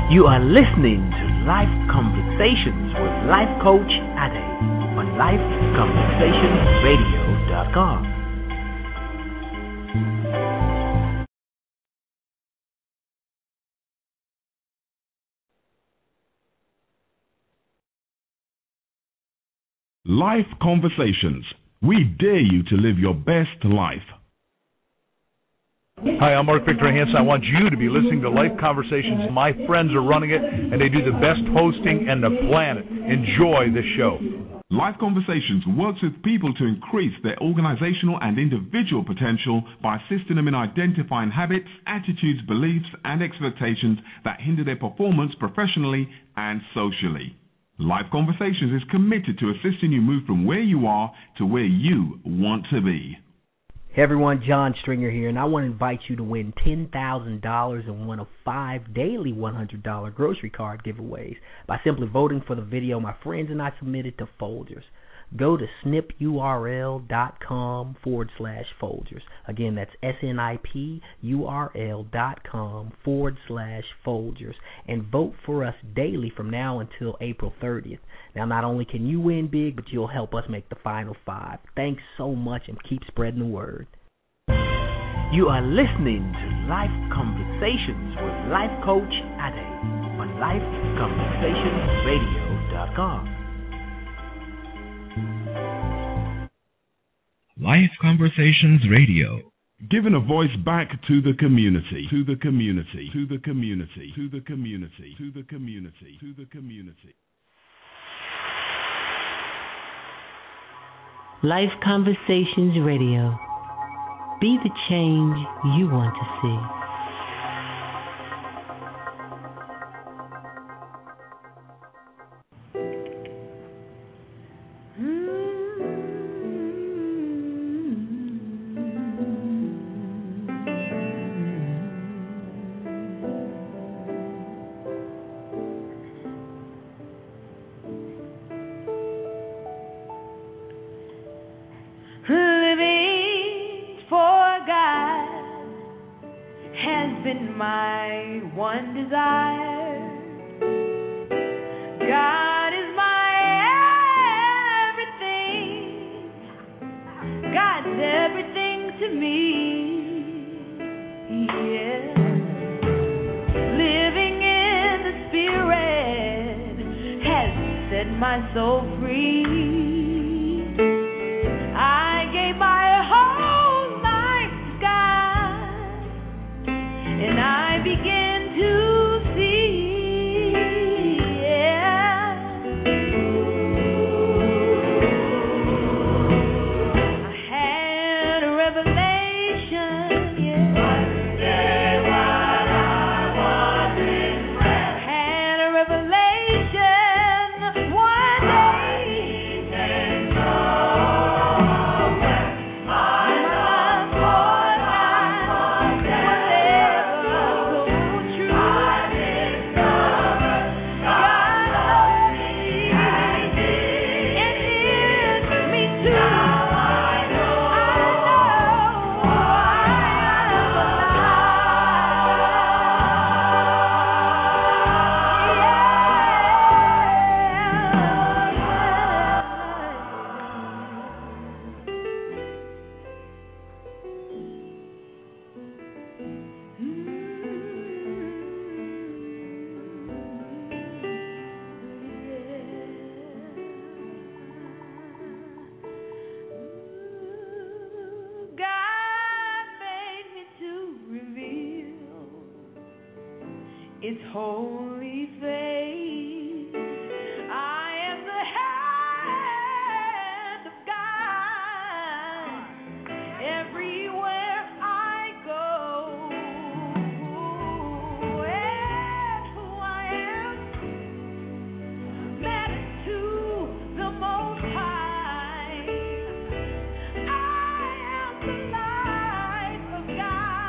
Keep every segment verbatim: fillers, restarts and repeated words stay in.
You are listening to Life Conversations with Life Coach Ade on life conversations radio dot com. Life Conversations. We dare you to live your best life. Hi, I'm Mark Victor Hansen. I want you to be listening to Life Conversations. My friends are running it, and they do the best hosting in the planet. Enjoy the show. Life Conversations works with people to increase their organizational and individual potential by assisting them in identifying habits, attitudes, beliefs, and expectations that hinder their performance professionally and socially. Life Conversations is committed to assisting you move from where you are to where you want to be. Hey everyone, John Stringer here, and I want to invite you to win ten thousand dollars in one of five daily one hundred dollars grocery card giveaways by simply voting for the video my friends and I submitted to Folgers. Go to snipurl.com forward slash Folgers. Again, that's S-N-I-P-U-R-L dot com forward slash Folgers. And vote for us daily from now until April thirtieth. Now, not only can you win big, but you'll help us make the final five. Thanks so much, and keep spreading the word. You are listening to Life Conversations with Life Coach Ade on life conversations radio dot com. Life Conversations Radio. Giving a voice back to the community, to the community, to the community, to the community, to the community, to the community. Life Conversations Radio. Be the change you want to see.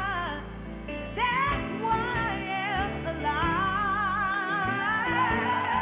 That's why I am alive.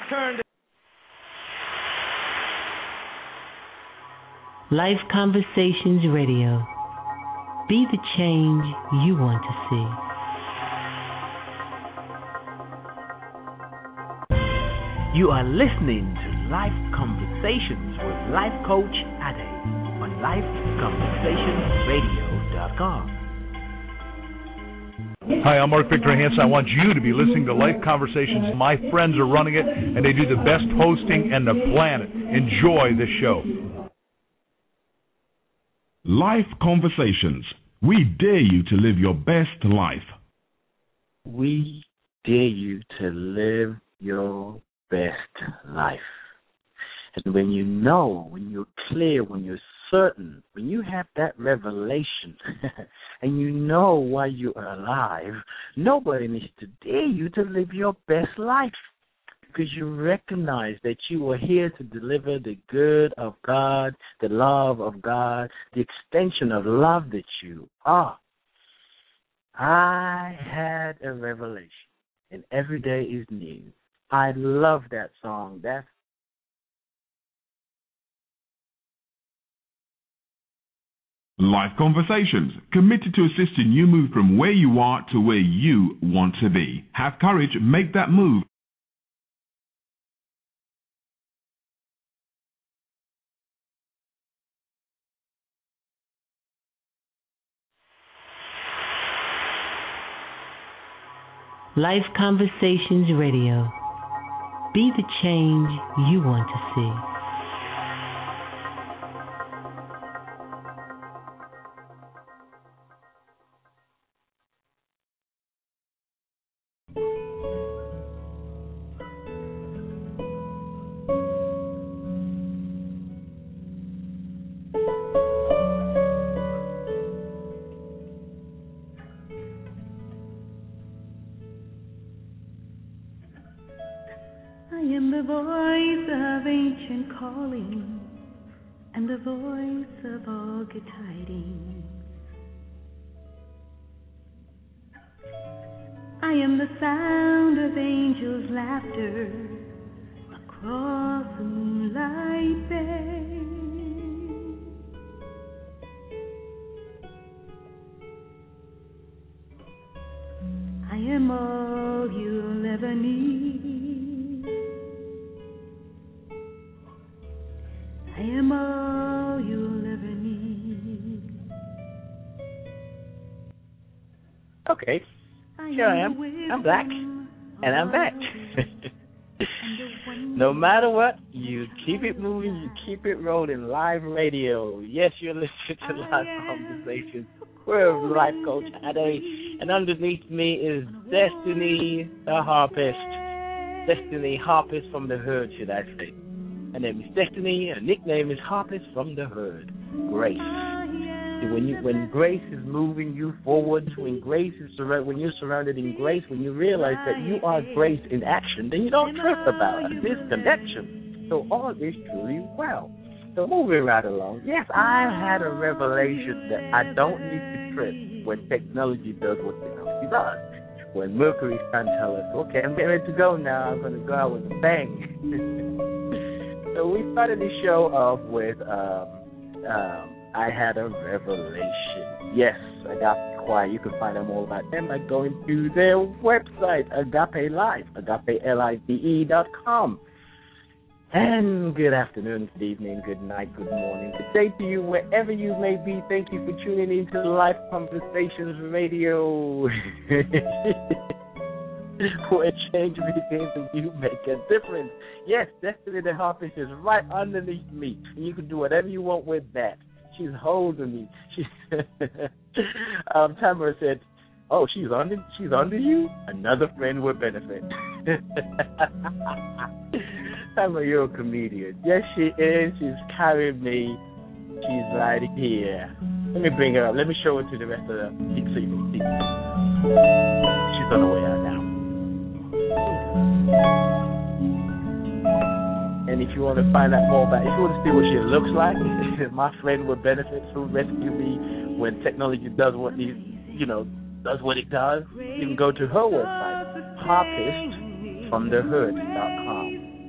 turn to Life Conversations Radio. Be the change you want to see. You are listening to Life Conversations with Life Coach Ade on life conversations radio dot com. Hi, I'm Mark Victor Hansen. I want you to be listening to Life Conversations. My friends are running it, and they do the best hosting on the planet. Enjoy the show. Life Conversations. We dare you to live your best life. We dare you to live your best life. And when you know, when you're clear, when you're certain, when you have that revelation and you know why you are alive, nobody needs to dare you to live your best life, because you recognize that you are here to deliver the good of God, the love of God, the extension of love that you are. I had a revelation, and every day is new. I love that song. That's Life Conversations, committed to assisting you move from where you are to where you want to be. Have courage, make that move. Life Conversations Radio. Be the change you want to see. I am the voice of ancient calling and the voice of all good tidings. I am the sound of angels' laughter across the moonlight bay. I am all you'll ever need. I am all you'll ever need. okay. Here I am. I'm black, and I'm back. No matter what, you keep it moving, you keep it rolling. Live radio. Yes, you're listening to Live Conversations. We're Life Coach Ade, and underneath me is Destiny the Harpist. Destiny Harpist from the Herd, should I say. Her name is Destiny. Her nickname is Harpist from the Herd. Grace. When you, when grace is moving you forward, when grace is surra- when you're surrounded in grace, when you realize that you are grace in action, then you don't trip about a disconnection. So all is truly well. So moving right along, yes, I had a revelation that I don't need to trip when technology does what technology does. When Mercury's trying to tell us, okay, I'm getting ready to go now, I'm going to go out with a bang. So we started the show off with um, um, I had a revelation. Yes, Agape Choir. You can find out more about them by going to their website, Agape Live, agape live dot com. And good afternoon, good evening, good night, good morning, good day to you, wherever you may be. Thank you for tuning in to Life Conversations Radio. Where change begins and you make a difference. Yes, Destiny the Harpist is right underneath me, and you can do whatever you want with that. She's holding me. She, um, Tamara said, "Oh, she's under, she's under you. Another friend would benefit." Tamara, you're a comedian. Yes, she is. She's carrying me. She's right here. Let me bring her up. Let me show her to the rest of the people so you can see. She's on the way out now. And if you want to find out more about, if you want to see what she looks like, my friend would benefit from rescue me when technology does what it, you know, does what it does. You can go to her website, harpist from the herd dot com.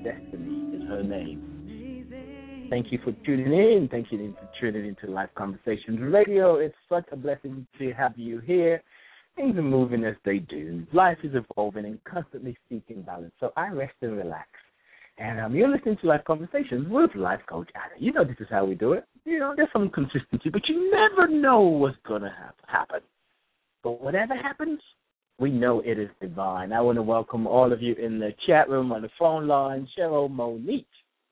her name. Thank you for tuning in. Thank you for tuning into Life Conversations Radio. It's such a blessing to have you here. Things are moving as they do. Life is evolving and constantly seeking balance. So I rest and relax. And um, you're listening to Life Conversations with Life Coach Adam. You know this is how we do it. You know, there's some consistency, but you never know what's going to happen. But whatever happens, we know it is divine. I want to welcome all of you in the chat room, on the phone line, Cheryl Monique.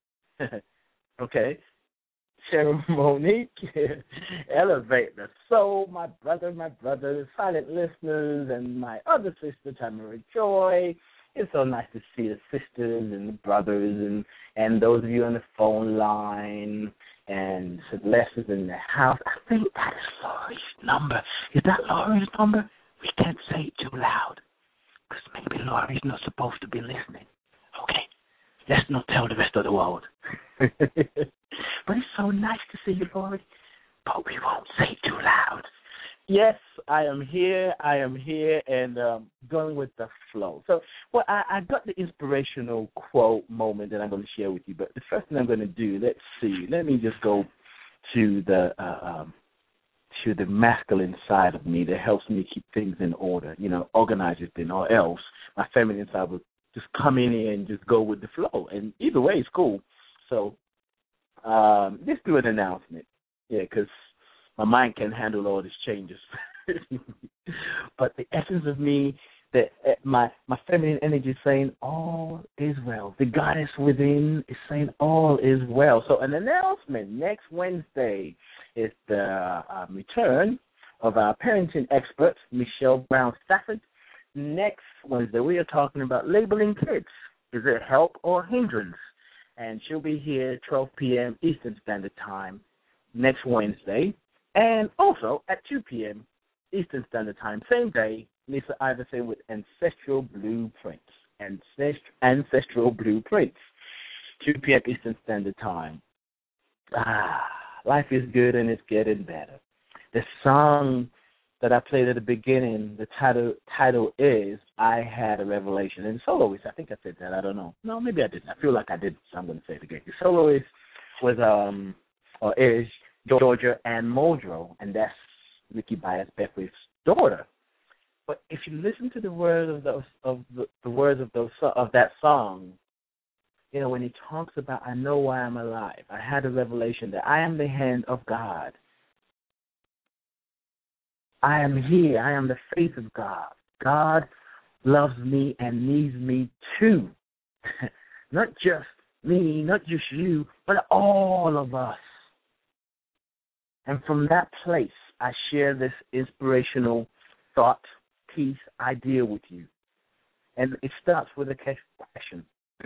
Okay. Cheryl Monique, Elevate the Soul, my brother, my brothers, silent listeners, and my other sister, Tamara Joy. It's so nice to see the sisters and the brothers and, and those of you on the phone line and Celeste is in the house. I think that is Laurie's number. Is that Laurie's number? We can't say it too loud because maybe Laurie's not supposed to be listening. Okay. Let's not tell the rest of the world. But it's so nice to see you, Laurie. But we won't say it too loud. Yes, I am here. I am here and um, going with the flow. So, well, I, I got the inspirational quote moment that I'm going to share with you. But the first thing I'm going to do, let's see. Let me just go to the uh, um, to the masculine side of me that helps me keep things in order. You know, organize it, then, or else my feminine side will just come in and just go with the flow. And either way, it's cool. So um, let's do an announcement. Yeah, because my mind can handle all these changes. But the essence of me, that my, my feminine energy is saying all is well. The goddess within is saying all is well. So an announcement. Next Wednesday is the um, return of our parenting expert, Michelle Brown Stafford. Next Wednesday, we are talking about labeling kids. Is it help or hindrance? And she'll be here at twelve p.m. Eastern Standard Time next Wednesday. And also at two p.m. Eastern Standard Time, same day, Lisa Iverson with Ancestral Blueprints. Ancest- Ancestral Blueprints, two p.m. Eastern Standard Time. Ah, life is good and it's getting better. The song that I played at the beginning, the title title is I Had a Revelation. And soloist, I think I said that, I don't know. No, maybe I didn't. I feel like I didn't, so I'm going to say it again. The soloist was, um, or is Georgia Ann Muldrow, and that's Ricky Bias Beckwith's daughter. But if you listen to the words of those of the, the words of those of that song, you know, when he talks about I know why I'm alive, I had a revelation that I am the hand of God. I am here. I am the face of God. God loves me and needs me too. Not just me, not just you, but all of us. And from that place, I share this inspirational thought, piece, idea with you. And it starts with a question.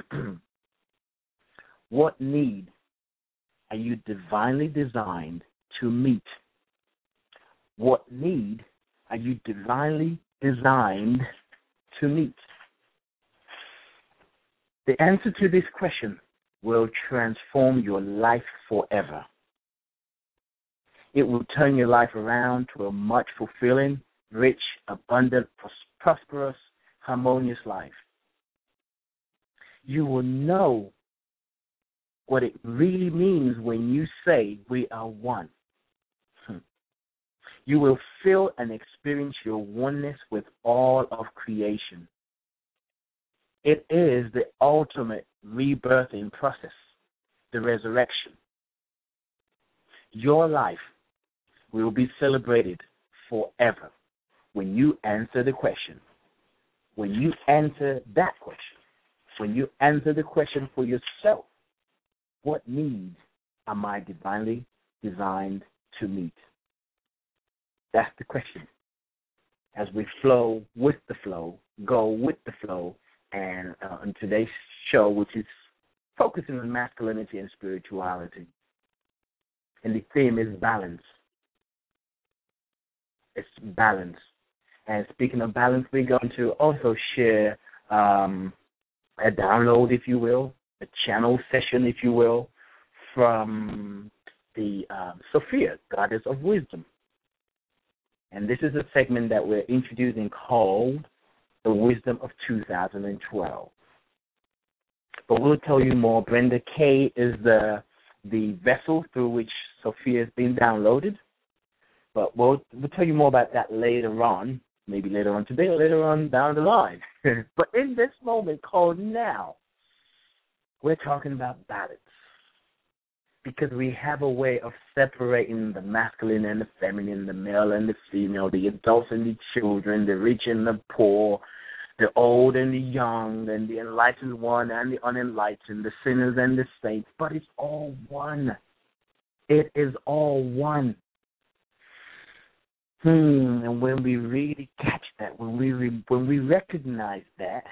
What need are you divinely designed to meet? What need are you divinely designed to meet? The answer to this question will transform your life forever. It will turn your life around to a much fulfilling, rich, abundant, pros- prosperous, harmonious life. You will know what it really means when you say we are one. Hmm. You will feel and experience your oneness with all of creation. It is the ultimate rebirthing process, the resurrection. Your life will be celebrated forever when you answer the question. When you answer that question. When you answer the question for yourself, what needs am I divinely designed to meet? That's the question. As we flow with the flow, go with the flow, and uh, on today's show, which is focusing on masculinity and spirituality, and the theme is balance. It's balance. And speaking of balance, we're going to also share um, a download, if you will, a channel session, if you will, from the um, Sophia, Goddess of Wisdom. And this is a segment that we're introducing called The Wisdom of two thousand twelve. but we'll tell you more. Brenda K is the the vessel through which Sophia has been downloaded. But we'll, we'll tell you more about that later on, maybe later on today or later on down the line. But in this moment called now, we're talking about balance. Because we have a way of separating the masculine and the feminine, the male and the female, the adults and the children, the rich and the poor, the old and the young, and the enlightened one and the unenlightened, the sinners and the saints. But it's all one. It is all one. Hmm. And when we really catch that, when we re- when we recognize that,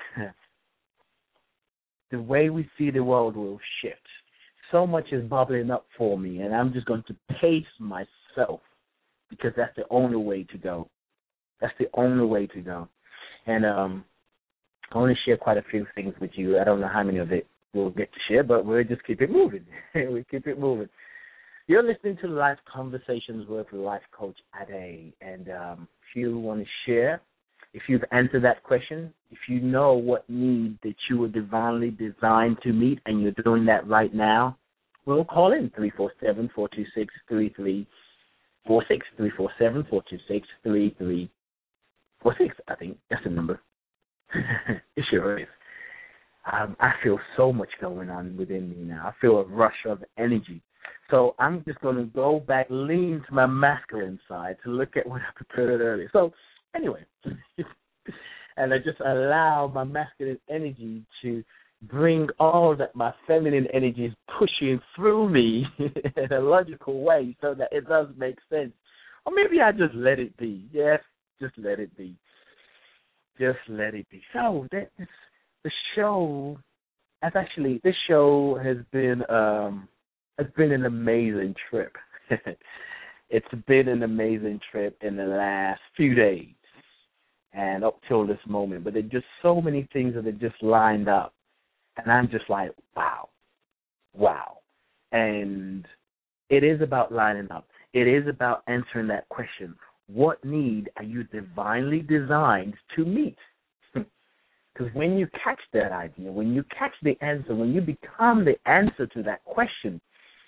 the way we see the world will shift. So much is bubbling up for me, and I'm just going to pace myself because that's the only way to go. That's the only way to go. And um, I want to share quite a few things with you. I don't know how many of it we'll get to share, but we'll just keep it moving. we keep it moving. You're listening to Life Conversations with Life Coach Ade, and um, if you want to share, if you've answered that question, if you know what need that you were divinely designed to meet and you're doing that right now, we'll call in three four seven, four two six, three three four six, three four seven, four two six, three three four six, I think. That's the number. It sure is. Um, I feel so much going on within me now. I feel a rush of energy. So I'm just going to go back, lean to my masculine side to look at what I prepared earlier. So anyway, and I just allow my masculine energy to bring all that my feminine energy is pushing through me in a logical way so that it does make sense. Or maybe I just let it be. Yes, just let it be. Just let it be. So that is, the show, has actually, this show has been, um, has been an amazing trip. It's been an amazing trip in the last few days and up till this moment. But there's just so many things that have just lined up. And I'm just like, wow, wow. And it is about lining up. It is about answering that question. What need are you divinely designed to meet? Because when you catch that idea, when you catch the answer, when you become the answer to that question,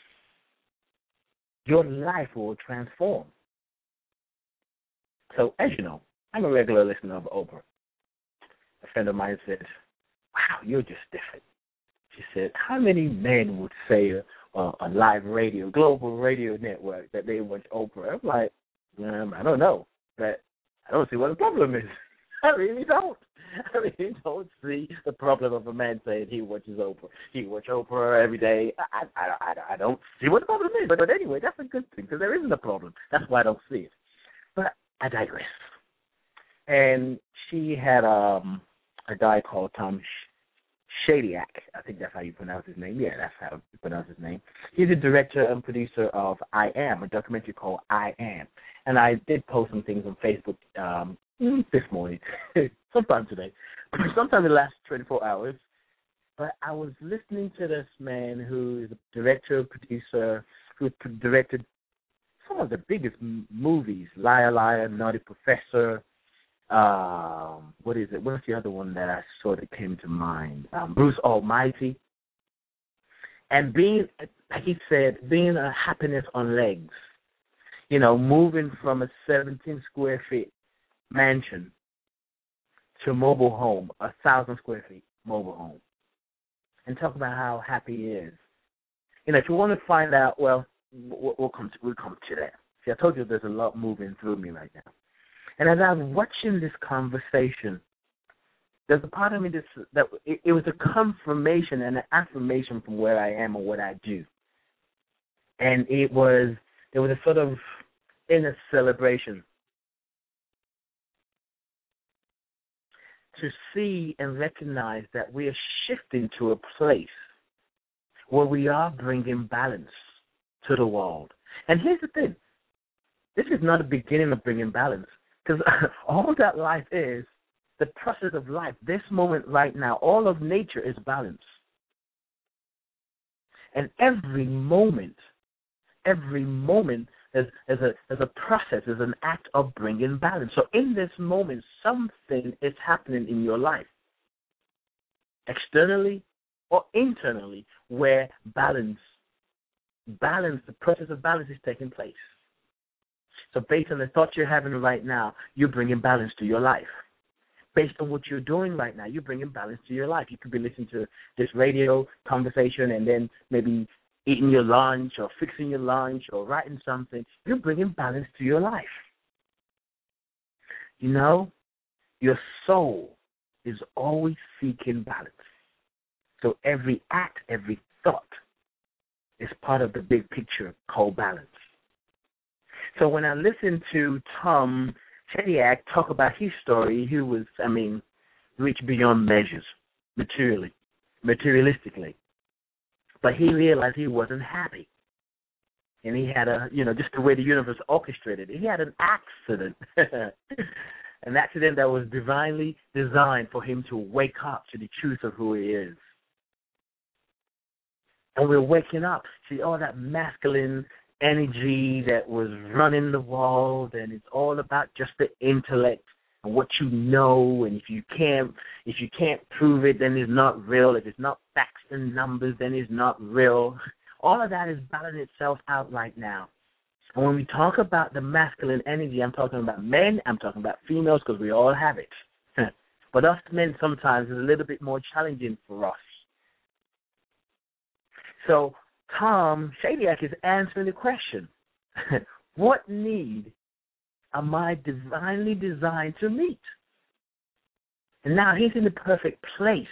your life will transform. So, as you know, I'm a regular listener of Oprah. A friend of mine said, wow, you're just different. She said, how many men would say uh, on live radio, global radio network, that they watch Oprah? I'm like, um, I don't know, but I don't see what the problem is. I really don't. I really don't see the problem of a man saying he watches Oprah. He watches Oprah every day. I, I, I, I don't see what the problem is. But, but anyway, that's a good thing because there isn't a problem. That's why I don't see it. But I digress. And she had um, a guy called Tom Shadyac. I think that's how you pronounce his name. Yeah, that's how you pronounce his name. He's the director and producer of I Am, a documentary called I Am. And I did post some things on Facebook um, this morning, sometime today, sometime in the last twenty-four hours. But I was listening to this man who is a director, producer, who directed some of the biggest m- movies, Liar, Liar, Naughty Professor. Um, what is it? What's the other one that I saw that came to mind? Um, Bruce Almighty. And being, like he said, being a happiness on legs. You know, moving from a seventeen square feet mansion to a mobile home, a thousand square feet mobile home, and talk about how happy he is. You know, if you want to find out, well, we'll, we'll come to, we'll come to that. See, I told you there's a lot moving through me right now. And as I was watching this conversation, there's a part of me that, that it, it was a confirmation and an affirmation from where I am and what I do. And it was, there was a sort of inner celebration to see and recognize that we are shifting to a place where we are bringing balance to the world. And here's the thing. This is not the beginning of bringing balance, because all that life is, the process of life, this moment right now, all of nature is balance. And every moment, every moment is, is, a, is a process, is an act of bringing balance. So in this moment, something is happening in your life, externally or internally where balance, balance, the process of balance is taking place. So based on the thoughts you're having right now, you're bringing balance to your life. Based on what you're doing right now, you're bringing balance to your life. You could be listening to this radio conversation and then maybe eating your lunch or fixing your lunch or writing something. You're bringing balance to your life. You know, your soul is always seeking balance. So every act, every thought is part of the big picture called balance. So when I listen to Tom Shadyac talk about his story, he was, I mean, rich beyond measures, materially, materialistically. But he realized he wasn't happy. And he had a, you know, just the way the universe orchestrated it, he had an accident. An accident that was divinely designed for him to wake up to the truth of who he is. And we're waking up. See, all that masculine energy that was running the world, and it's all about just the intellect and what you know, and if you can't if you can't prove it, then it's not real. If it's not facts and numbers, then it's not real. All of that is balancing itself out right now. And when we talk about the masculine energy, I'm talking about men, I'm talking about females, because we all have it. But us men sometimes is a little bit more challenging for us. So Tom Shadyac is answering the question, what need am I divinely designed to meet? And now he's in the perfect place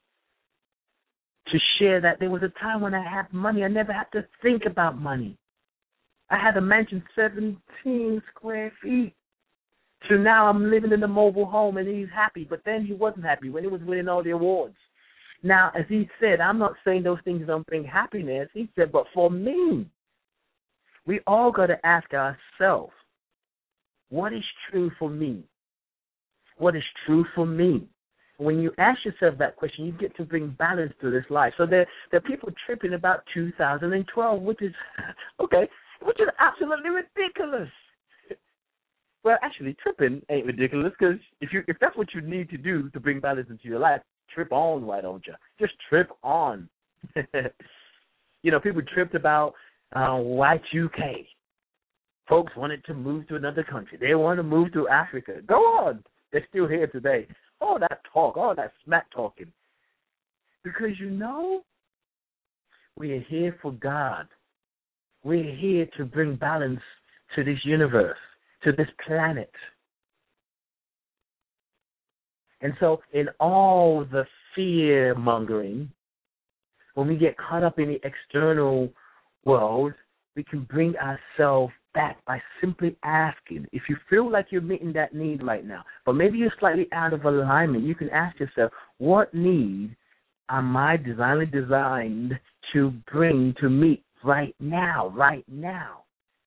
to share that there was a time when I had money. I never had to think about money. I had a mansion seventeen square feet. So now I'm living in a mobile home, and he's happy. But then he wasn't happy when he was winning all the awards. Now, as he said, I'm not saying those things don't bring happiness. He said, but for me, we all got to ask ourselves, what is true for me? What is true for me? When you ask yourself that question, you get to bring balance to this life. So there, there are people tripping about two thousand twelve, which is, okay, which is absolutely ridiculous. Well, actually, tripping ain't ridiculous, because if you if that's what you need to do to bring balance into your life, trip on, why don't you? Just trip on. You know, people tripped about uh, Y two K. Folks wanted to move to another country. They want to move to Africa. Go on. They're still here today. All that talk, all that smack talking. Because, you know, we are here for God. We're here to bring balance to this universe, to this planet. And so in all the fear-mongering, when we get caught up in the external world, we can bring ourselves back by simply asking. If you feel like you're meeting that need right now, but maybe you're slightly out of alignment, you can ask yourself, what need am I divinely designed to bring to meet right now, right now?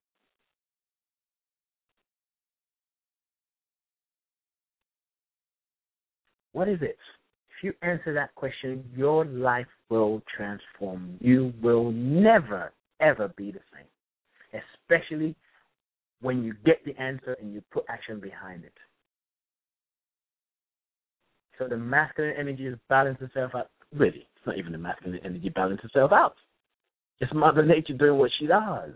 What is it? If you answer that question, your life will transform. You will never, ever be the same, especially when you get the answer and you put action behind it. So the masculine energy is balancing itself out. Really, it's not even the masculine energy balancing itself out. It's Mother Nature doing what she does.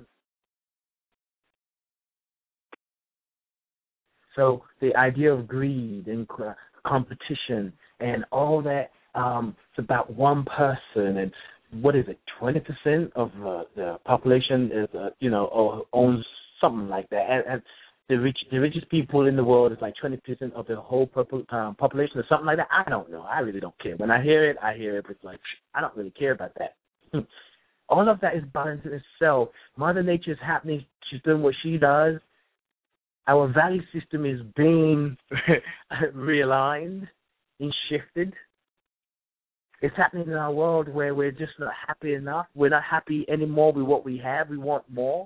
So the idea of greed and competition and all that, um, it's about one person, and what is it, twenty percent of uh, the population is, uh, you know, or owns something like that. And, and the rich, the richest people in the world is like twenty percent of the whole purple, um, population or something like that. I don't know. I really don't care. When I hear it, I hear it, but it's like, I don't really care about that. All of that is balancing itself. Mother Nature is happening. She's doing what she does. Our value system is being realigned and shifted. It's happening in our world where we're just not happy enough. We're not happy anymore with what we have. We want more.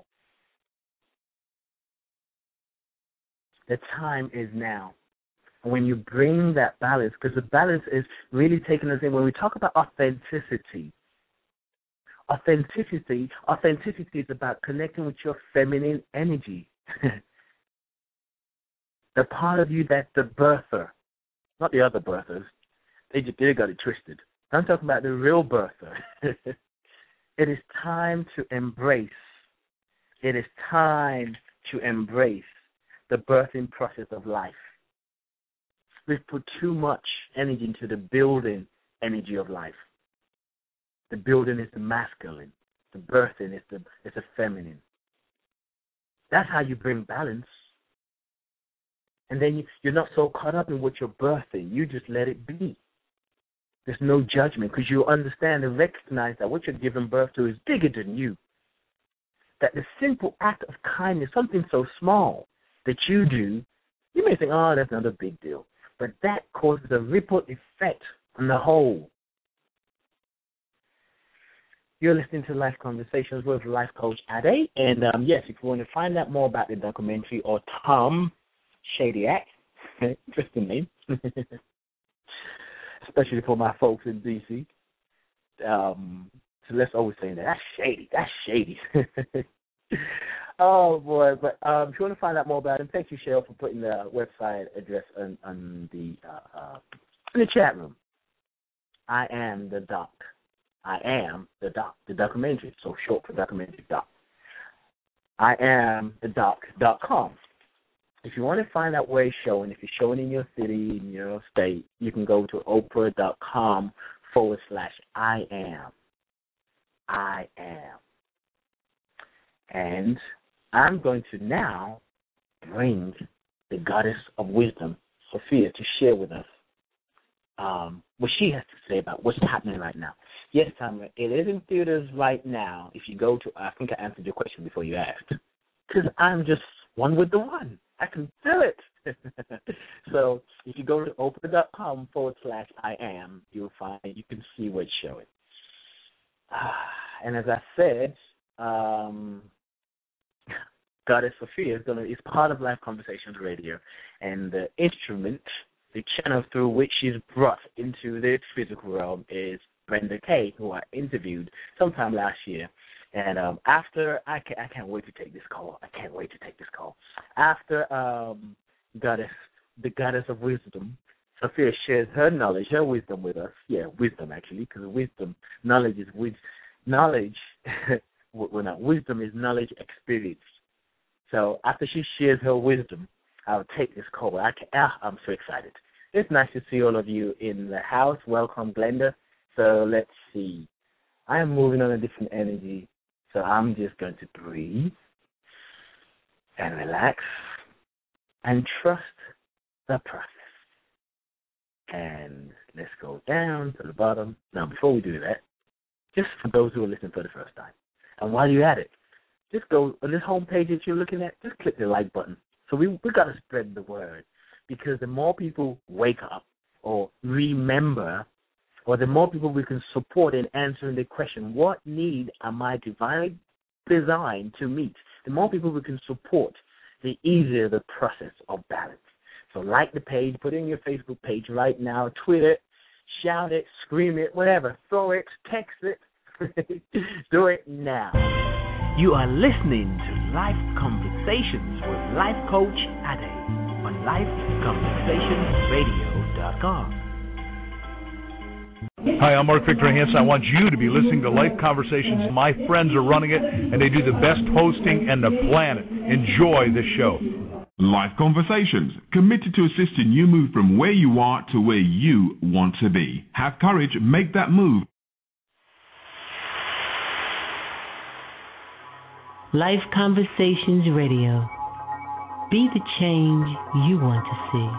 The time is now. And when you bring that balance, because the balance is really taking us in. When we talk about authenticity, authenticity, authenticity is about connecting with your feminine energy. The part of you that's the birther, not the other birthers. They just they got it twisted. I'm talking about the real birther. It is time to embrace. It is time to embrace the birthing process of life. We've put too much energy into the building energy of life. The building is the masculine. The birthing is the is the feminine. That's how you bring balance. And then you, you're not so caught up in what you're birthing. You just let it be. There's no judgment because you understand and recognize that what you're giving birth to is bigger than you. That the simple act of kindness, something so small that you do, you may think, oh, that's not a big deal. But that causes a ripple effect on the whole. You're listening to Life Conversations with Life Coach Ade. And, um, yes, if you want to find out more about the documentary or Tom Shadyac, interesting name, especially for my folks in D C. Um, so let's always say that. That's shady. That's shady. Oh, boy. But um, if you want to find out more about him, thank you, Cheryl, for putting the website address on, on the uh, uh, in the chat room. I am the doc. I am the doc, the documentary, so short for documentary doc. I am the doc dot com. If you want to find out where it's showing, if you're showing in your city, in your state, you can go to oprah.com forward slash I am. I am. And I'm going to now bring the goddess of wisdom, Sophia, to share with us um, what she has to say about what's happening right now. Yes, Tamara, it is in theaters right now. If you go to, I think I answered your question before you asked, because I'm just one with the one. I can feel it. So if you go to oprah.com forward slash I am, you'll find, you can see what's showing. And as I said, um, Goddess Sophia is going to is part of Life Conversations Radio, and the instrument, the channel through which she's brought into the physical realm is Brenda Kay, who I interviewed sometime last year. And um, after, I can't, I can't wait to take this call. I can't wait to take this call. After um, Goddess, the Goddess of Wisdom, Sophia shares her knowledge, her wisdom with us. Yeah, wisdom actually, because wisdom, knowledge is wisdom. Knowledge, well not, wisdom is knowledge experience. So after she shares her wisdom, I'll take this call. I can, ah, I'm so excited. It's nice to see all of you in the house. Welcome, Glenda. So let's see. I am moving on a different energy, so I'm just going to breathe and relax and trust the process. And let's go down to the bottom. Now, before we do that, just for those who are listening for the first time, and while you're at it, just go on this home page that you're looking at, just click the like button. So we we got to spread the word, because the more people wake up or remember, or the more people we can support in answering the question, what need am I divinely designed to meet? The more people we can support, the easier the process of balance. So like the page, put it in your Facebook page right now, tweet it, shout it, scream it, whatever, throw it, text it. Do it now. You are listening to Life Conversations with Life Coach Ade on life conversations radio dot com. Hi, I'm Mark Victor Hansen. I want you to be listening to Life Conversations. My friends are running it, and they do the best hosting on the planet. Enjoy the show. Life Conversations, committed to assisting you move from where you are to where you want to be. Have courage, make that move. Life Conversations Radio. Be the change you want to see.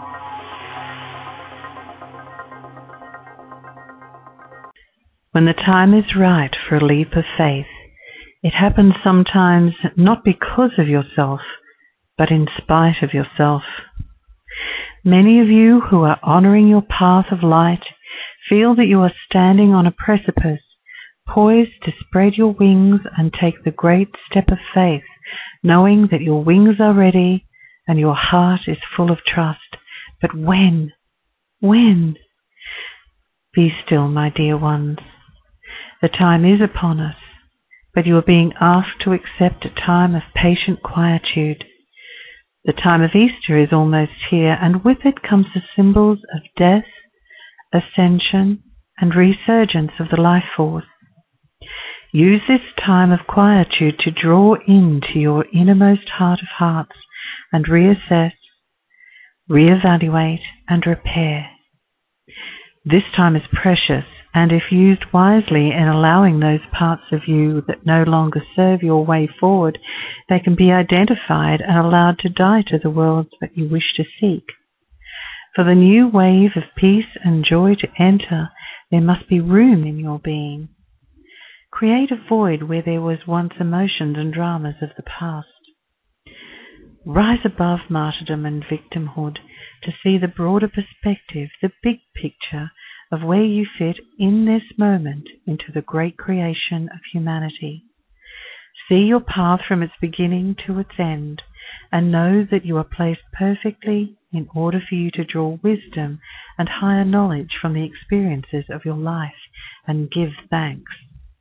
When the time is right for a leap of faith, it happens sometimes not because of yourself, but in spite of yourself. Many of you who are honoring your path of light feel that you are standing on a precipice, poised to spread your wings and take the great step of faith, knowing that your wings are ready and your heart is full of trust. But when? When? Be still, my dear ones. The time is upon us, but you are being asked to accept a time of patient quietude. The time of Easter is almost here, and with it comes the symbols of death, ascension, and resurgence of the life force. Use this time of quietude to draw into your innermost heart of hearts and reassess, reevaluate, and repair. This time is precious, and if used wisely in allowing those parts of you that no longer serve your way forward, they can be identified and allowed to die to the worlds that you wish to seek. For the new wave of peace and joy to enter, there must be room in your being. Create a void where there was once emotions and dramas of the past. Rise above martyrdom and victimhood to see the broader perspective, the big picture of where you fit in this moment into the great creation of humanity. See your path from its beginning to its end, and know that you are placed perfectly in order for you to draw wisdom and higher knowledge from the experiences of your life and give thanks.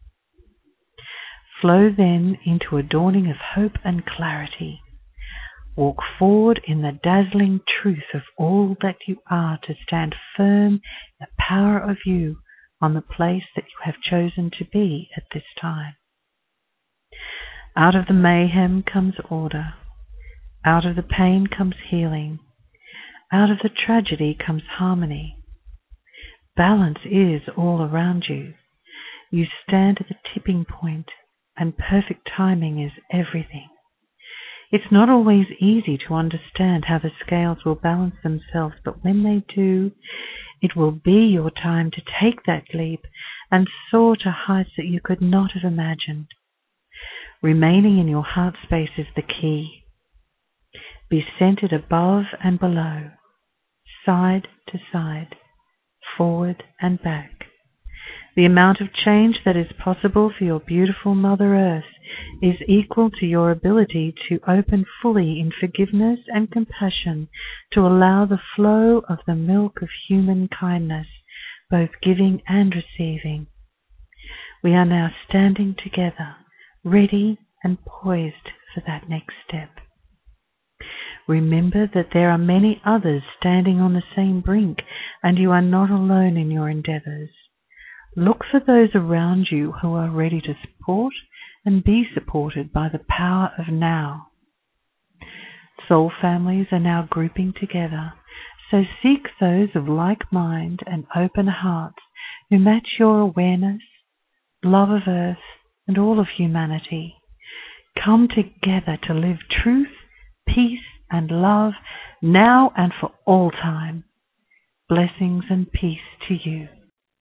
Flow then into a dawning of hope and clarity. Walk forward in the dazzling truth of all that you are to stand firm in the power of you on the place that you have chosen to be at this time. Out of the mayhem comes order. Out of the pain comes healing. Out of the tragedy comes harmony. Balance is all around you. You stand at the tipping point, and perfect timing is everything. It's not always easy to understand how the scales will balance themselves, but when they do, it will be your time to take that leap and soar to heights that you could not have imagined. Remaining in your heart space is the key. Be centered above and below, side to side, forward and back. The amount of change that is possible for your beautiful Mother Earth is equal to your ability to open fully in forgiveness and compassion to allow the flow of the milk of human kindness, both giving and receiving. We are now standing together, ready and poised for that next step. Remember that there are many others standing on the same brink, and you are not alone in your endeavors. Look for those around you who are ready to support and be supported by the power of now. Soul families are now grouping together, so seek those of like mind and open hearts who match your awareness, love of Earth, and all of humanity. Come together to live truth, peace, and love now and for all time. Blessings and peace to you.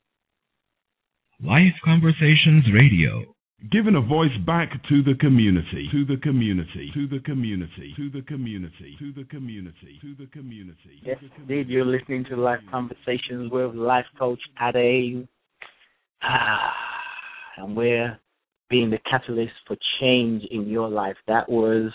Life Conversations Radio. Giving a voice back to the community, to the community, to the community, to the community, to the community, to the community. Yes, indeed, you're listening to Life Conversations with Life Coach Ade. Ah, and we're being the catalyst for change in your life. That was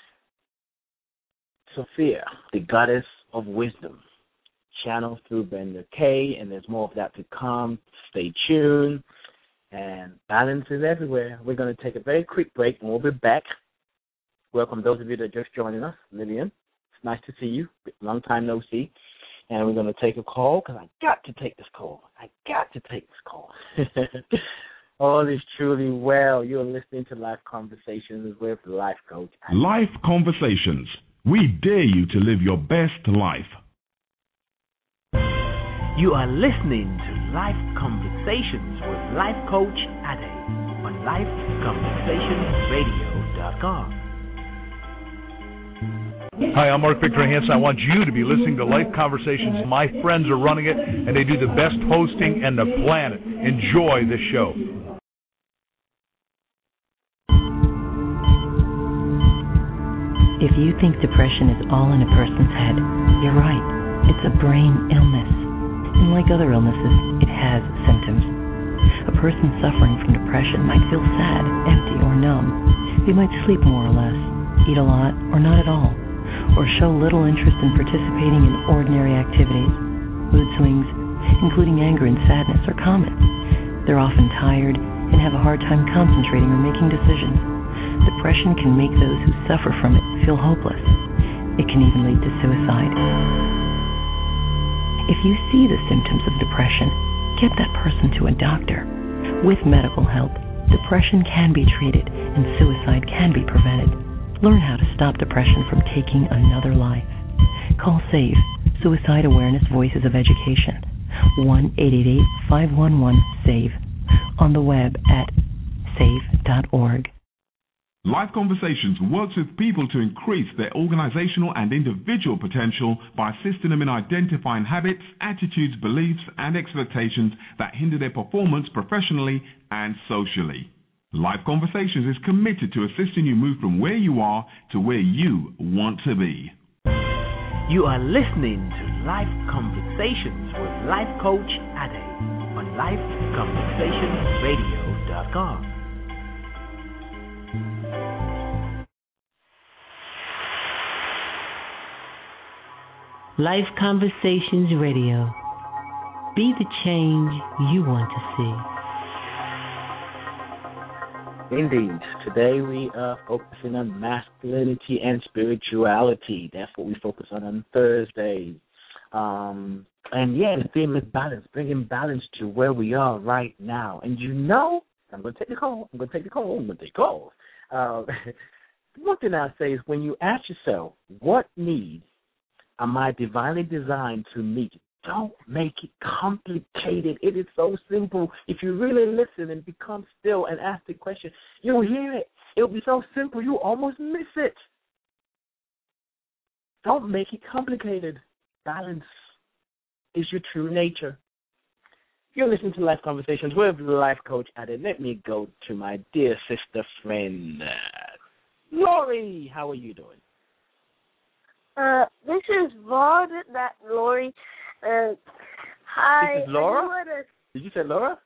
Sophia, the goddess of wisdom, channeled through Brenda Kay, and there's more of that to come. Stay tuned, and balance is everywhere. We're going to take a very quick break, and we'll be back. Welcome those of you that are just joining us. Lillian, it's nice to see you. Long time no see. And we're going to take a call, because I got to take this call. I got to take this call. All is truly well. You're listening to Life Conversations with Life Coach. Life Conversations. We dare you to live your best life. You are listening to Life Conversations with Life Coach Ade on life conversations radio dot com. Hi, I'm Mark Victor Hansen. I want you to be listening to Life Conversations. My friends are running it, and they do the best hosting in the planet. Enjoy the show. If you think depression is all in a person's head, you're right. It's a brain illness. And like other illnesses, it has symptoms. A person suffering from depression might feel sad, empty, or numb. They might sleep more or less, eat a lot or not at all, or show little interest in participating in ordinary activities. Mood swings, including anger and sadness, are common. They're often tired and have a hard time concentrating or making decisions. Depression can make those who suffer from it feel hopeless. It can even lead to suicide. If you see the symptoms of depression, Get that person to a doctor. With medical help, depression can be treated and suicide can be prevented. Learn how to stop depression from taking another life. Call SAVE, Suicide Awareness Voices of Education, one eight eight eight, five one one, SAVE, on the web at save dot org. Life Conversations works with people to increase their organizational and individual potential by assisting them in identifying habits, attitudes, beliefs, and expectations that hinder their performance professionally and socially. Life Conversations is committed to assisting you move from where you are to where you want to be. You are listening to Life Conversations with Life Coach Ade on life conversations radio dot com. Life Conversations Radio. Be the change you want to see. Indeed. Today we are focusing on masculinity and spirituality. That's what we focus on on Thursdays. Um, and yeah, the theme is balance, bringing balance to where we are right now. And you know, I'm going to take the call. I'm going to take the call. I'm going to take calls. Uh, one thing I say is when you ask yourself, what need am I divinely designed to meet? Don't make it complicated. It is so simple. If you really listen and become still and ask the question, you'll hear it. It'll be so simple, you almost miss it. Don't make it complicated. Balance is your true nature. You're listening to Life Conversations with Life Coach Ade. Let me go to my dear sister friend, uh, Lori. How are you doing? Uh, this is Vaughn, not Lori. Uh, hi. This is Laura? Wanna... Did you say Laura?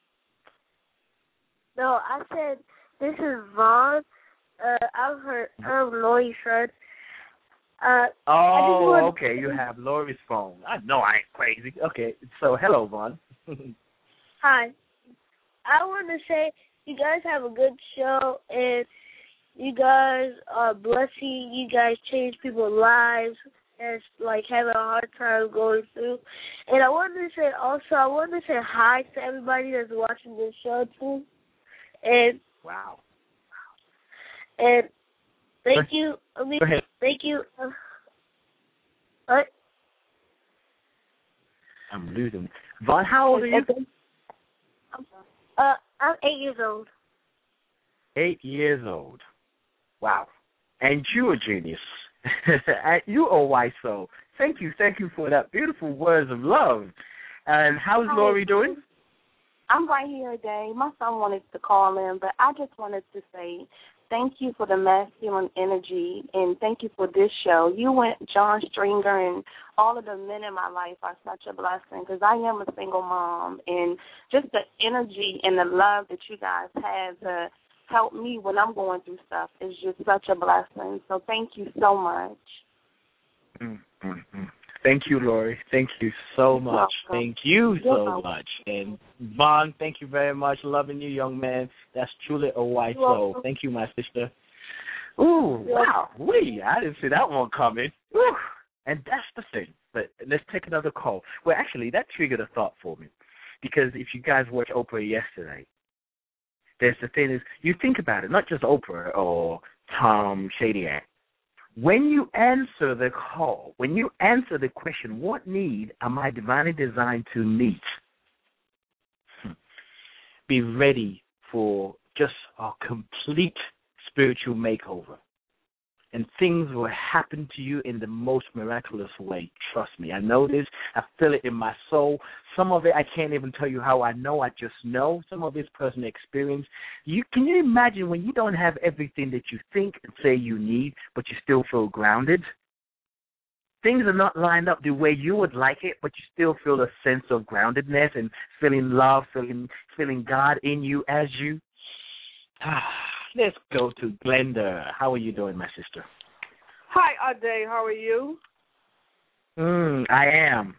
No, I said this is Vaughn. Uh, I'm her, I'm Lori's friend. Uh, oh, wanna... okay. You have Lori's phone. I know I ain't crazy. Okay, so hello, Vaughn. Hi. I want to say you guys have a good show, and you guys are blessing. You guys change people's lives and like having a hard time going through. And I wanted to say also, I wanted to say hi to everybody that's watching this show too. And wow. And thank you. I mean, Go ahead. Thank you. Uh, what? I'm losing. Vaughn, how old are you? Uh, I'm eight years old. Eight years old. Wow. And you a genius. And you are wise soul. Thank you. Thank you for that beautiful words of love. And how's Hi. Lori doing? I'm right here today. My son wanted to call in, but I just wanted to say thank you for the masculine energy and thank you for this show. You and John Stringer and all of the men in my life are such a blessing because I am a single mom, and just the energy and the love that you guys have to help me when I'm going through stuff is just such a blessing. So thank you so much. Mm-hmm. Thank you, Lori. Thank you so much. Welcome. Thank you You're so welcome. much. And Vaughn, thank you very much. Loving you, young man. That's truly a wise You're soul. welcome. Thank you, my sister. Ooh, wow. Wee, I didn't see that one coming. Woo. And that's the thing. But let's take another call. Well, actually, that triggered a thought for me. Because if you guys watched Oprah yesterday, there's the thing is, you think about it, not just Oprah or Tom Shadyac. When you answer the call, when you answer the question, what need am I divinely designed to meet? Be ready for just a complete spiritual makeover. And things will happen to you in the most miraculous way. Trust me. I know this. I feel it in my soul. Some of it, I can't even tell you how I know. I just know. Some of it's personal experience. You Can you imagine when you don't have everything that you think and say you need, but you still feel grounded? Things are not lined up the way you would like it, but you still feel a sense of groundedness and feeling love, feeling, feeling God in you as you. Let's go to Glenda. How are you doing, my sister? Hi, Ade. How are you? Mm, I am.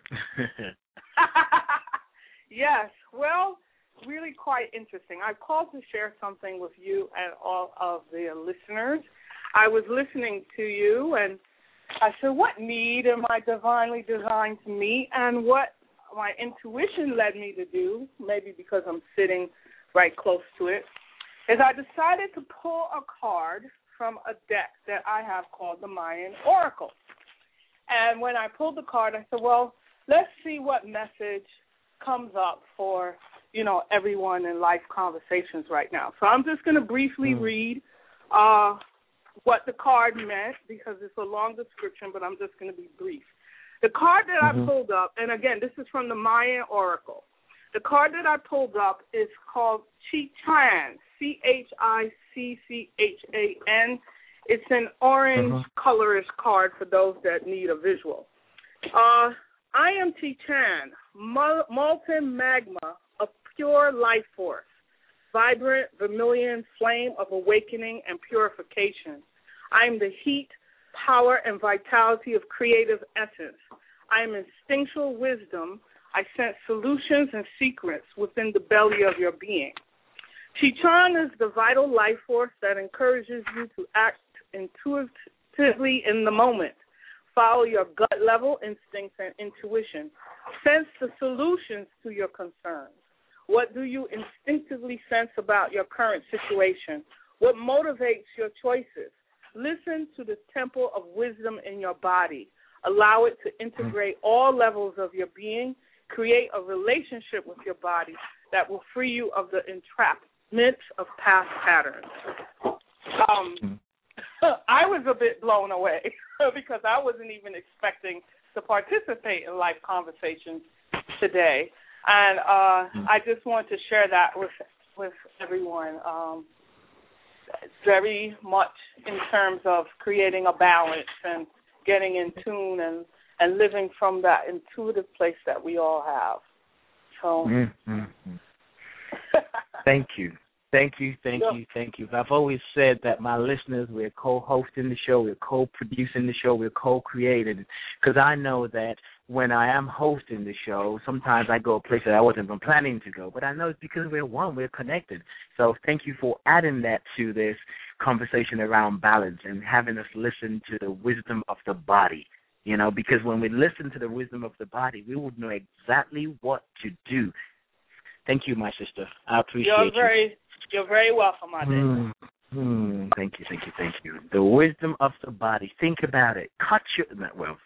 Yes. Well, really quite interesting. I called to share something with you and all of the listeners. I was listening to you, and I said, what need am I divinely designed to meet, and what my intuition led me to do, maybe because I'm sitting right close to it, is I decided to pull a card from a deck that I have called the Mayan Oracle. And when I pulled the card, I said, well, let's see what message comes up for, you know, everyone in Life Conversations right now. So I'm just going to briefly mm. read uh, what the card meant, because it's a long description, but I'm just going to be brief. The card that mm-hmm. I pulled up, and again, this is from the Mayan Oracle. The card that I pulled up is called Chi-Chan, C H I C C H A N. It's an orange uh-huh. colorist card for those that need a visual. Uh, I am Chi-Chan, molten magma of pure life force, vibrant vermilion flame of awakening and purification. I am the heat, power, and vitality of creative essence. I am instinctual wisdom. I sense solutions and secrets within the belly of your being. Chi-Chan is the vital life force that encourages you to act intuitively in the moment. Follow your gut level instincts and intuition. Sense the solutions to your concerns. What do you instinctively sense about your current situation? What motivates your choices? Listen to the temple of wisdom in your body. Allow it to integrate all levels of your being. Create a relationship with your body that will free you of the entrapment of past patterns. Um, I was a bit blown away because I wasn't even expecting to participate in Life Conversations today. And uh, I just want to share that with with everyone. Um, very much in terms of creating a balance and getting in tune and, and living from that intuitive place that we all have. So, mm-hmm. Thank you. Thank you, thank yep. you, thank you. I've always said that my listeners, we're co-hosting the show, we're co-producing the show, we're co-creating, because I know that when I am hosting the show, sometimes I go places I wasn't even planning to go, but I know it's because we're one, we're connected. So thank you for adding that to this conversation around balance and having us listen to the wisdom of the body, you know, because when we listen to the wisdom of the body, we would know exactly what to do. Thank you, my sister. I appreciate you're you. Very, you're very welcome, my dear. Mm, mm, thank you, thank you, thank you. The wisdom of the body. Think about it. Cut your, well,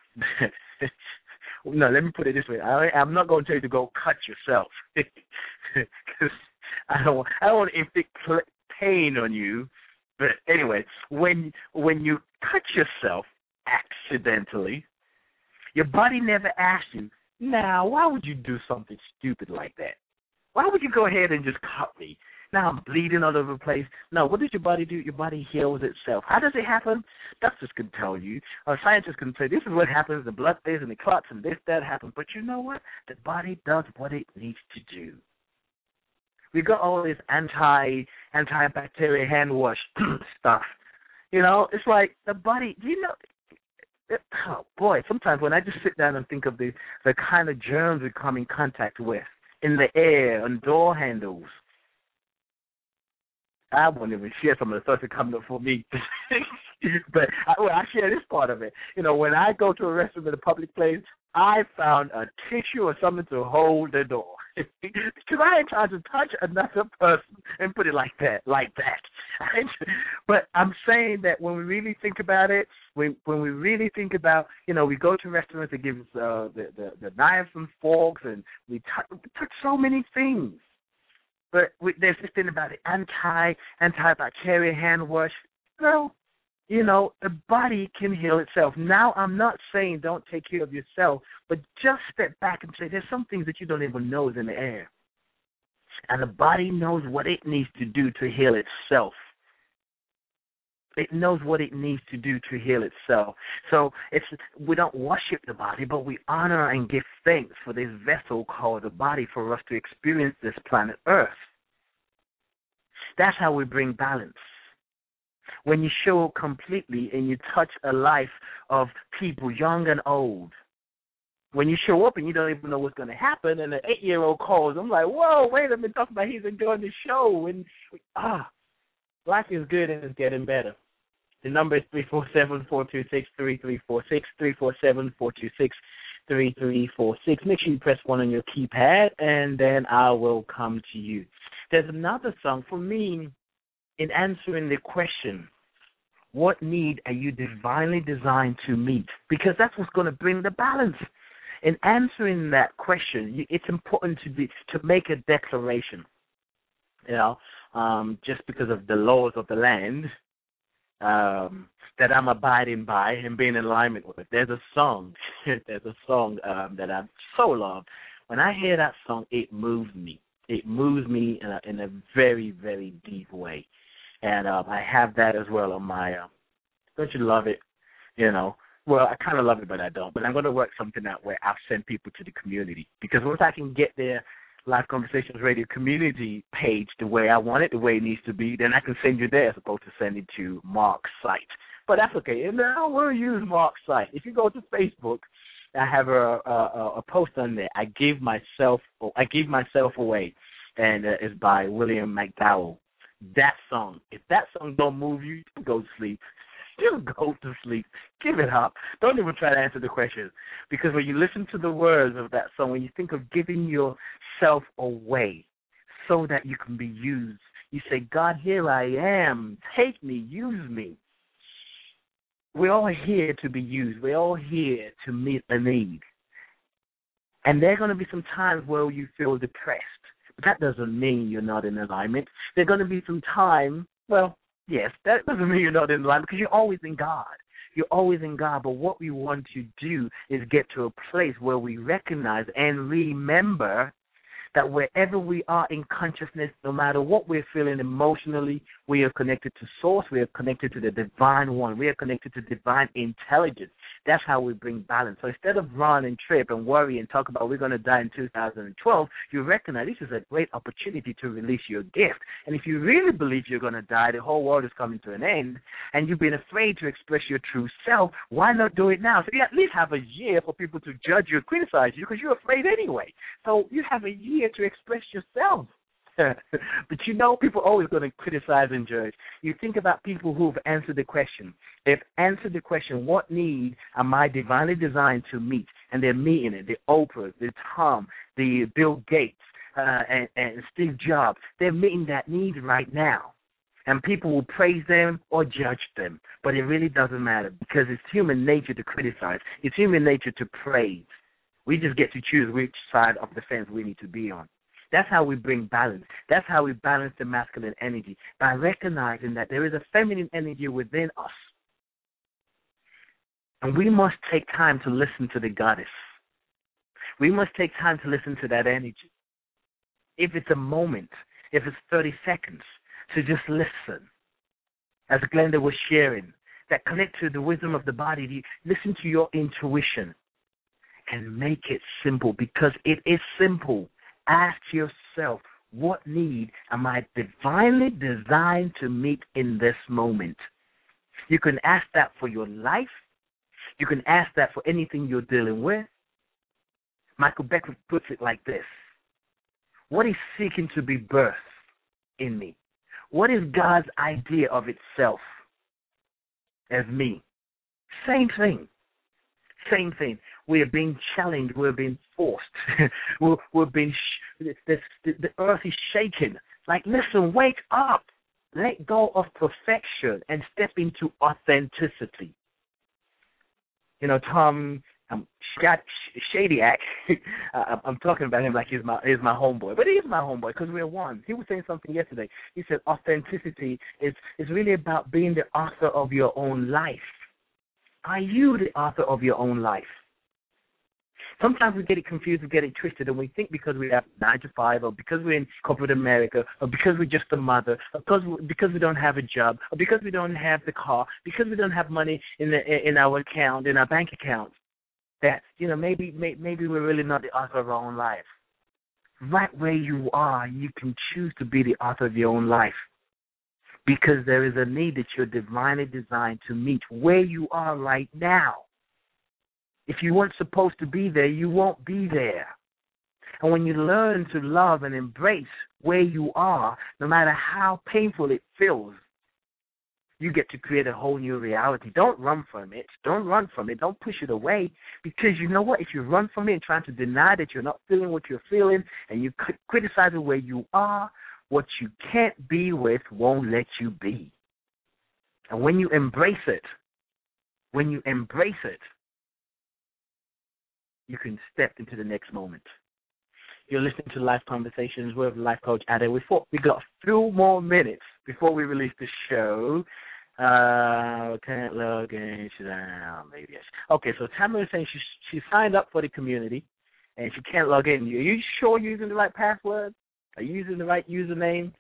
no, let me put it this way. I, I'm not going to tell you to go cut yourself. Because I don't, I don't want to inflict pain on you. But anyway, when when you cut yourself accidentally, your body never asked you, now, why would you do something stupid like that? Why would you go ahead and just cut me? Now I'm bleeding all over the place. No, what does your body do? Your body heals itself. How does it happen? Doctors can tell you. Or scientists can say, this is what happens. The blood stays and the clots and this, that happens. But you know what? The body does what it needs to do. We got all this anti, antibacterial hand wash stuff. You know, it's like the body, do you know, it, oh boy, sometimes when I just sit down and think of the, the kind of germs we come in contact with in the air, on door handles, I won't even share some of the stuff that comes up for me. But I, well, I share this part of it. You know, when I go to a restroom in a public place, I found a tissue or something to hold the door. Because I ain't trying to touch another person and put it like that, like that. But I'm saying that when we really think about it, when, when we really think about, you know, we go to restaurants that give us uh, the, the, the knives and forks, and we touch, we touch so many things. But we, there's this thing about the anti, antibacterial hand wash. Well, you know, the body can heal itself. Now, I'm not saying don't take care of yourself, but just step back and say there's some things that you don't even know is in the air. And the body knows what it needs to do to heal itself. It knows what it needs to do to heal itself. So it's we don't worship the body, but we honor and give thanks for this vessel called the body for us to experience this planet Earth. That's how we bring balance. When you show up completely and you touch a life of people, young and old. When you show up and you don't even know what's going to happen, and an eight-year-old calls, I'm like, whoa, wait a minute, talking about he's enjoying the show. And ah, life is good and it's getting better. The number is three four seven, four two six, three three four six, three four seven, four two six, three three four six. Make sure you press one on your keypad, and then I will come to you. There's another song for me in answering the question, what need are you divinely designed to meet? Because that's what's going to bring the balance. In answering that question, it's important to be to make a declaration. You know, um, just because of the laws of the land um, that I'm abiding by and being in alignment with. There's a song, there's a song um, that I so love. When I hear that song, it moves me. It moves me in a, in a very, very deep way. And uh, I have that as well on my, uh, don't you love it, you know. Well, I kind of love it, but I don't. But I'm going to work something out where I'll send people to the community. Because once I can get their Live Conversations Radio community page the way I want it, the way it needs to be, then I can send you there as opposed to send it to Mark's site. But that's okay. And I will use Mark's site. If you go to Facebook, I have a, a, a post on there. I give myself I give myself away, and uh, it's by William McDowell. That song, if that song don't move you, go to sleep. Still go to sleep. Give it up. Don't even try to answer the question. Because when you listen to the words of that song, when you think of giving yourself away so that you can be used, you say, God, here I am. Take me. Use me. We're all here to be used. We're all here to meet a need. And there are going to be some times where you feel depressed. But that doesn't mean you're not in alignment. There are going to be some time, well, yes, that doesn't mean you're not in line because you're always in God. You're always in God. But what we want to do is get to a place where we recognize and remember that wherever we are in consciousness, no matter what we're feeling emotionally, we are connected to Source. We are connected to the Divine One. We are connected to divine intelligence. That's how we bring balance. So instead of run and trip and worry and talk about we're going to die in two thousand twelve, you recognize this is a great opportunity to release your gift. And if you really believe you're going to die, the whole world is coming to an end, and you've been afraid to express your true self, why not do it now? So you at least have a year for people to judge you or criticize you because you're afraid anyway. So you have a year to express yourself. But you know, people are always going to criticize and judge. You think about people who've answered the question. They've answered the question, what need am I divinely designed to meet? And they're meeting it. The Oprah, the Tom, the Bill Gates, uh, and, and Steve Jobs. They're meeting that need right now. And people will praise them or judge them. But it really doesn't matter because it's human nature to criticize. It's human nature to praise. We just get to choose which side of the fence we need to be on. That's how we bring balance. That's how we balance the masculine energy, by recognizing that there is a feminine energy within us. And we must take time to listen to the goddess. We must take time to listen to that energy. If it's a moment, if it's thirty seconds, to just listen. As Glenda was sharing, that connect to the wisdom of the body, listen to your intuition and make it simple because it is simple. Ask yourself, what need am I divinely designed to meet in this moment? You can ask that for your life. You can ask that for anything you're dealing with. Michael Beckwith puts it like this. What is seeking to be birthed in me? What is God's idea of itself as me? Same thing. Same thing. We are being challenged. We're being forced. we're, we're being. Sh- the, the, the earth is shaking. Like, listen, wake up. Let go of perfection and step into authenticity. You know, Tom um, Scott Shadyac, I'm talking about him like he's my he's my homeboy, but he is my homeboy because we're one. He was saying something yesterday. He said authenticity is is really about being the author of your own life. Are you the author of your own life? Sometimes we get it confused, we get it twisted, and we think because we have nine to five, or because we're in corporate America, or because we're just a mother, or because we, because we don't have a job, or because we don't have the car, because we don't have money in the in our account, in our bank account, that you know maybe maybe we're really not the author of our own life. Right where you are, you can choose to be the author of your own life. Because there is a need that you're divinely designed to meet where you are right now. If you weren't supposed to be there, you won't be there. And when you learn to love and embrace where you are, no matter how painful it feels, You get to create a whole new reality. Don't run from it. Don't run from it. Don't push it away, because you know what? If you run from it and trying to deny that you're not feeling what you're feeling, and you criticize where you are, what you can't be with won't let you be. And when you embrace it, when you embrace it, you can step into the next moment. You're listening to Life Conversations with Life Coach Ade. We thought we got a few more minutes before we release the show. Uh, can't log in. She's, uh, maybe. Okay, so Tamara is saying she she signed up for the community, and she can't log in. Are you sure you're using the right password? Are you using the right username?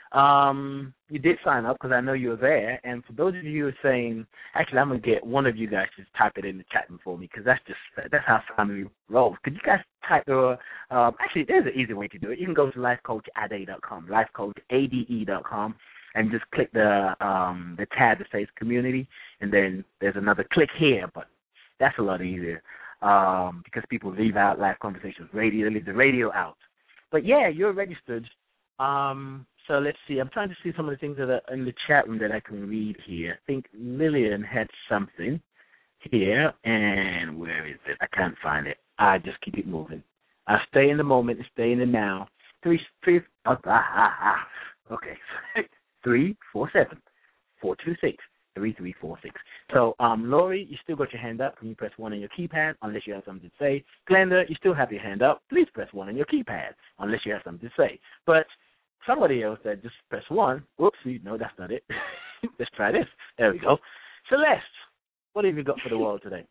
Um, you did sign up, because I know you're there. And for those of you who are saying, actually, I'm gonna get one of you guys to type it in the chat room for me, because that's just that's how family rolls. Could you guys type the? Um, actually, there's an easy way to do it. You can go to life coach ade dot com, life coach ade dot com, and just click the um the tab that says community, and then there's another click here. But that's a lot easier um, because people leave out Life Conversations Radio, they leave the radio out. But yeah, you're registered. Um, So let's see. I'm trying to see some of the things that are in the chat room that I can read here. I think Lillian had something here, and where is it? I can't find it. I just keep it moving. I stay in the moment and stay in the now. Three, three, oh, ah, ah, ah. Okay. three, four, seven, four, two, six, three, three, four, six. So, um, Lori, you still got your hand up. Can you press one on your keypad unless you have something to say? Glenda, you still have your hand up. Please press one on your keypad unless you have something to say. But somebody else said just press one. Whoopsie, no, that's not it. Let's try this. There we go. Celeste, what have you got for the world today?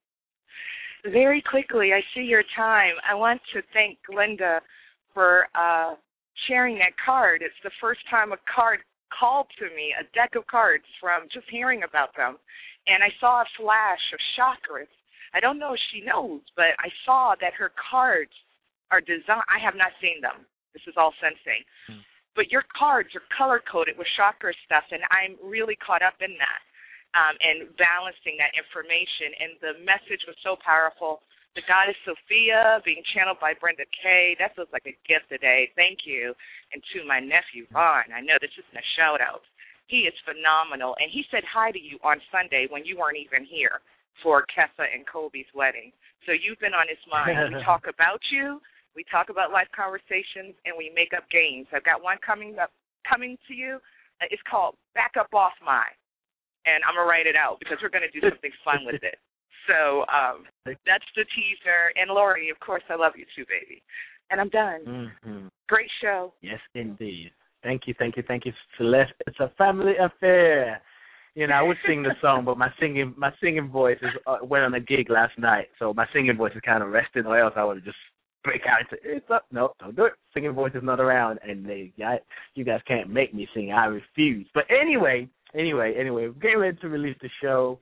Very quickly, I see your time. I want to thank Glenda for uh, sharing that card. It's the first time a card called to me, a deck of cards from just hearing about them. And I saw a flash of chakras. I don't know if she knows, but I saw that her cards are designed. I have not seen them. This is all sensing. Hmm. But your cards are color-coded with chakra stuff, and I'm really caught up in that um, and balancing that information. And the message was so powerful. The goddess Sophia being channeled by Brenda Kay, that feels like a gift today. Thank you. And to my nephew, Ron, I know this isn't a shout-out. He is phenomenal. And he said hi to you on Sunday when you weren't even here for Kessa and Kobe's wedding. So you've been on his mind. We talk about you. We talk about life conversations, and we make up games. I've got one coming up, coming to you. It's called Back Up Off My, and I'm going to write it out because we're going to do something fun with it. So um, that's the teaser. And, Lori, of course, I love you too, baby. And I'm done. Mm-hmm. Great show. Yes, indeed. Thank you, thank you, thank you, Celeste. It's a family affair. You know, I would sing the song, but my singing my singing voice is, uh, went on a gig last night, so my singing voice is kind of resting, or else I would have just break out into it's up. No, don't do it. Singing voice is not around, and they, I, you guys can't make me sing. I refuse. But anyway, anyway, anyway, we're getting ready to release the show.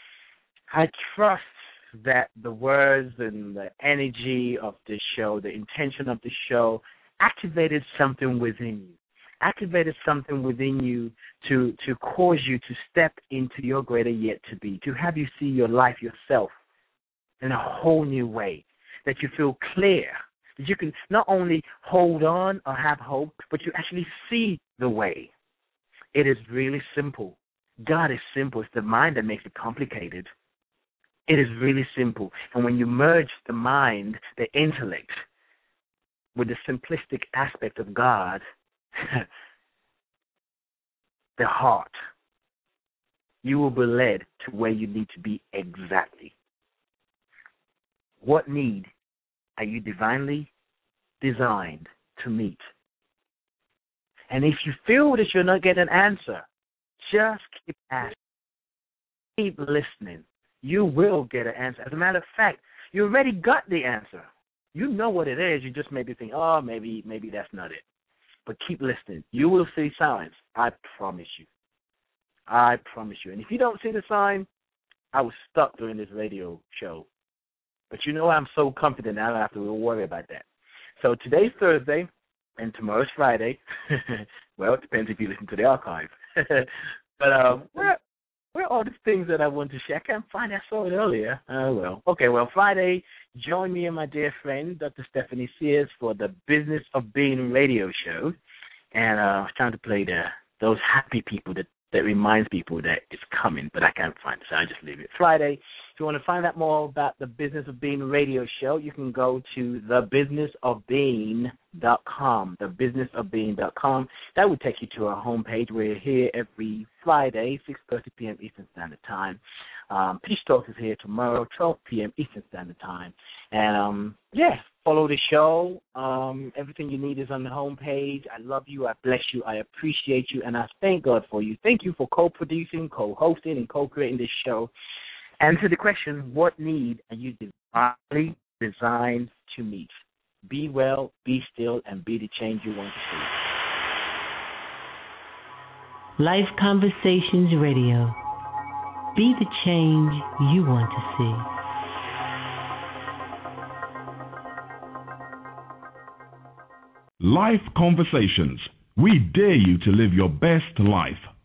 I trust that the words and the energy of this show, the intention of the show, activated something within you. Activated something within you to to cause you to step into your greater yet to be, to have you see your life, yourself, in a whole new way. That you feel clear, that you can not only hold on or have hope, but you actually see the way. It is really simple. God is simple. It's the mind that makes it complicated. It is really simple. And when you merge the mind, the intellect, with the simplistic aspect of God, the heart, you will be led to where you need to be exactly. What need are you divinely designed to meet? And if you feel that you're not getting an answer, just keep asking. Keep listening. You will get an answer. As a matter of fact, you already got the answer. You know what it is. You just maybe think, oh, maybe maybe that's not it. But keep listening. You will see signs. I promise you. I promise you. And if you don't see the sign, I was stuck doing this radio show. But you know I'm so confident I don't have to worry about that. So today's Thursday, and tomorrow's Friday. Well, it depends if you listen to the archive. But um, where, where are all the things that I want to share? I can't find it. I saw it earlier. Oh, well. Okay, well, Friday, join me and my dear friend, Doctor Stephanie Sears, for the Business of Being radio show. And uh, I was trying to play the those happy people, the that reminds people that it's coming, but I can't find it, so I just leave it. Friday. If you want to find out more about the Business of Being radio show, you can go to the business of being dot com, the business of being dot com. That would take you to our homepage. We're here every Friday, six thirty p.m. Eastern Standard Time. Um, Peace Talk is here tomorrow, twelve p.m. Eastern Standard Time. And, um, yeah, follow the show. Um, everything you need is on the homepage. I love you. I bless you. I appreciate you. And I thank God for you. Thank you for co-producing, co-hosting, and co-creating this show. Answer the question, what need are you divinely designed to meet? Be well, be still, and be the change you want to see. Life Conversations Radio. Be the change you want to see. Life Conversations. We dare you to live your best life.